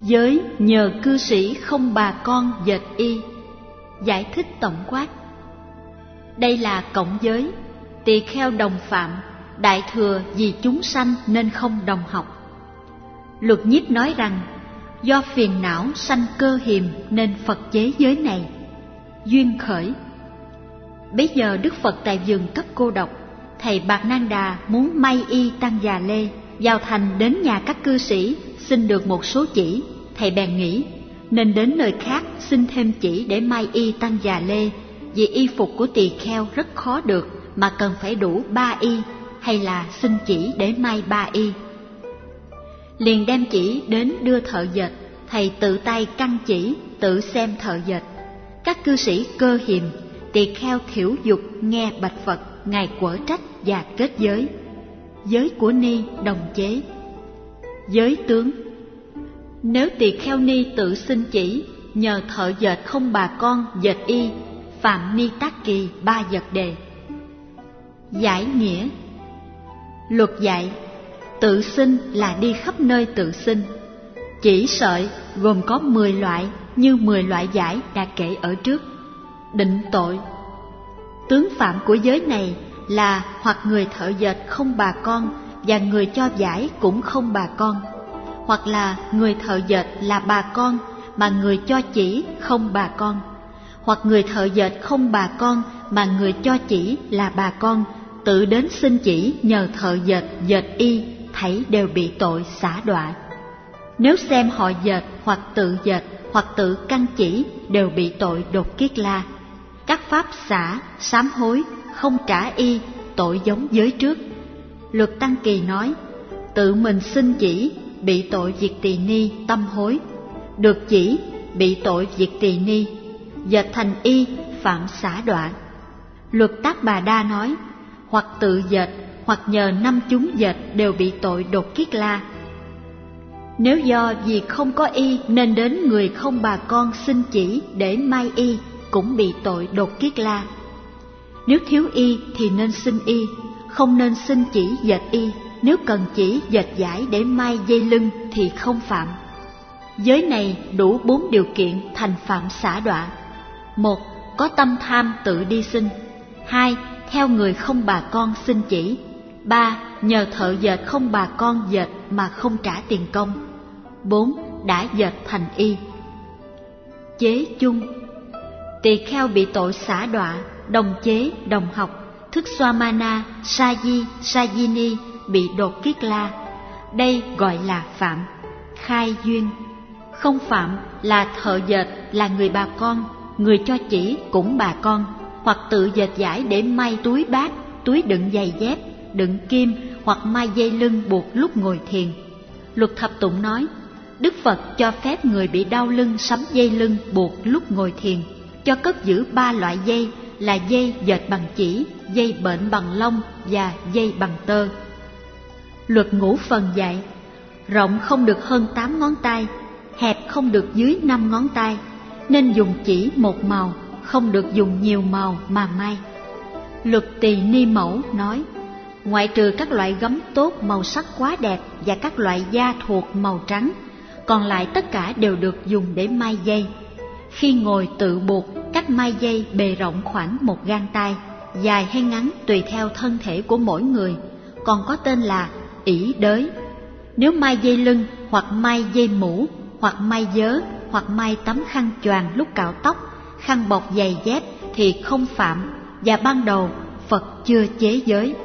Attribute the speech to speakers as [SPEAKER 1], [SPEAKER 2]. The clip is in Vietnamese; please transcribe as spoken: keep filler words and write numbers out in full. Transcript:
[SPEAKER 1] Giới nhờ cư sĩ không bà con dệt y. Giải thích tổng quát. Đây là cộng giới, tỳ kheo đồng phạm, đại thừa vì chúng sanh nên không đồng học. Luật Nhiếp nói rằng do phiền não sanh cơ hiềm nên Phật chế giới này. Duyên khởi. Bấy giờ Đức Phật tại vườn Cấp Cô Độc, thầy Bạc Nan Đà muốn may y Tăng Già Lê, vào thành đến nhà các cư sĩ xin được một số chỉ. Thầy bèn nghĩ nên đến nơi khác xin thêm chỉ để may y Tăng Già Lê, vì y phục của tỳ kheo rất khó được mà cần phải đủ ba y, hay là xin chỉ để may ba y. Liền đem chỉ đến đưa thợ dệt, thầy tự tay căn chỉ, tự xem thợ dệt. Các cư sĩ cơ hiềm, tỳ kheo thiểu dục nghe bạch Phật, ngài quở trách và kết giới. Giới của ni đồng chế. Giới tướng. Nếu tỳ kheo ni tự xin chỉ, nhờ thợ dệt không bà con dệt y, phạm ni tác kỳ ba vật đề. Giải nghĩa. Luật dạy, tự xin là đi khắp nơi tự xin. Chỉ sợi gồm có mười loại như mười loại giải đã kể ở trước. Định tội. Tướng phạm của giới này là hoặc người thợ dệt không bà con và người cho giải cũng không bà con, hoặc là người thợ dệt là bà con mà người cho chỉ không bà con, hoặc người thợ dệt không bà con mà người cho chỉ là bà con, tự đến xin chỉ nhờ thợ dệt dệt y, thảy đều bị tội xả đọa. Nếu xem họ dệt hoặc tự dệt hoặc tự căn chỉ đều bị tội đột kiết la. Các pháp xả, sám hối, không trả y, tội giống giới trước. Luật Tăng Kỳ nói, tự mình xin chỉ, bị tội diệt tỳ ni tâm hối. Được chỉ, bị tội diệt tỳ ni. Dệt thành y, phạm xả đọa. Luật Tác Bà Đa nói, hoặc tự dệt, hoặc nhờ năm chúng dệt đều bị tội đột kiết la. Nếu do vì không có y nên đến người không bà con xin chỉ để may y, cũng bị tội đột kiết la. Nếu thiếu y thì nên xin y, không nên xin chỉ dệt y. Nếu cần chỉ dệt giải để may dây lưng thì không phạm. Giới này đủ bốn điều kiện thành phạm xả đọa. Một, có tâm tham tự đi xin. Hai, theo người không bà con xin chỉ. Ba, nhờ thợ dệt không bà con dệt mà không trả tiền công. Bốn, đã dệt thành y. Chế chung. Tỳ kheo bị tội xả đọa, đồng chế, đồng học, thức Swamana, Saji, Sajini bị đột kiết la. Đây gọi là phạm. Khai duyên. Không phạm là thợ dệt là người bà con, người cho chỉ cũng bà con, hoặc tự dệt giải để may túi bát, túi đựng giày dép, đựng kim, hoặc may dây lưng buộc lúc ngồi thiền. Luật Thập Tụng nói, Đức Phật cho phép người bị đau lưng sắm dây lưng buộc lúc ngồi thiền, cho cất giữ ba loại dây là dây dệt bằng chỉ, dây bệnh bằng lông và dây bằng tơ. Luật Ngũ Phần dạy, rộng không được hơn tám ngón tay, hẹp không được dưới năm ngón tay, nên dùng chỉ một màu, không được dùng nhiều màu mà may. Luật Tỳ Ni Mẫu nói, ngoại trừ các loại gấm tốt màu sắc quá đẹp và các loại da thuộc màu trắng, còn lại tất cả đều được dùng để may dây. Khi ngồi tự buộc, cách may dây bề rộng khoảng một gang tay, dài hay ngắn tùy theo thân thể của mỗi người, còn có tên là ỷ đới. Nếu may dây lưng, hoặc may dây mũ, hoặc may vớ, hoặc may tấm khăn choàng lúc cạo tóc, khăn bọc giày dép thì không phạm, và ban đầu Phật chưa chế giới.